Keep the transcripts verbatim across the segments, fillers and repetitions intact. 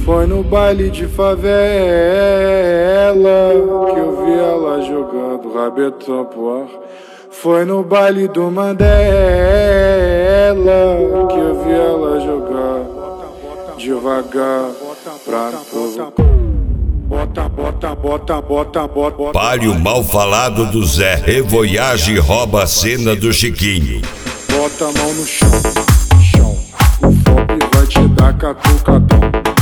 Foi no baile de favela que eu vi ela jogando rabetão pro ar. Foi no baile do Mandela que eu vi ela jogar devagar pra provocar. Bota, bota, bota, bota, bota. Palio mal falado do Zé, revoiage rouba a cena do Chiquinho. Bota a mão no chão, chão. O F vai te dar catucadão.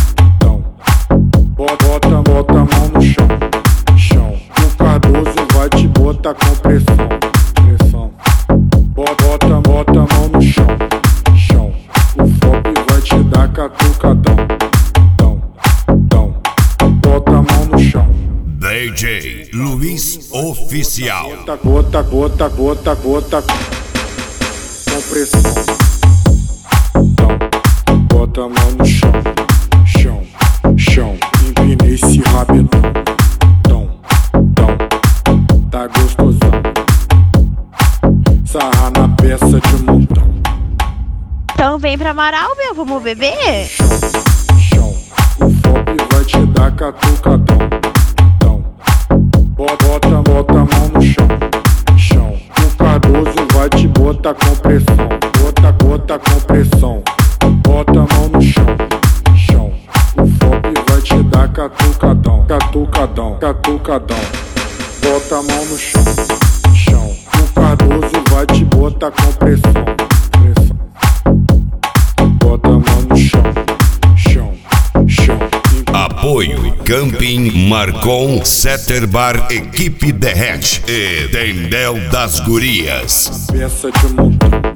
Bota, bota a mão no chão, chão. O Cardoso vai te botar com pressão, pressão. Bota, bota a mão no chão, chão. O F vai te dar catucadão, dão, dão. Bota a mão no chão. D J Luiz Oficial. Bota, bota, bota, bota, com pressão. Dão. Bota a mão no chão, chão, chão. Empina esse rabetão, dão, dão. Tá gostosão. Sarra na peça de montão. Então vem pra Amaral, meu, vamos beber? Chão, chão. O F vai te dar catucadão. Bota, bota a mão no chão, chão. O Cardoso vai te botar com pressão. Bota, bota com pressão. Bota a mão no chão, chão. O F vai te dar catucadão, catucadão, catucadão. Bota a mão no chão, chão. O Cardoso vai te botar com pressão, pressão. Bota a mão no chão, chão, chão. Apoio Camping Marcon Setter Bar Equipe Derrete e Tendel das Gurias. Peça de montão.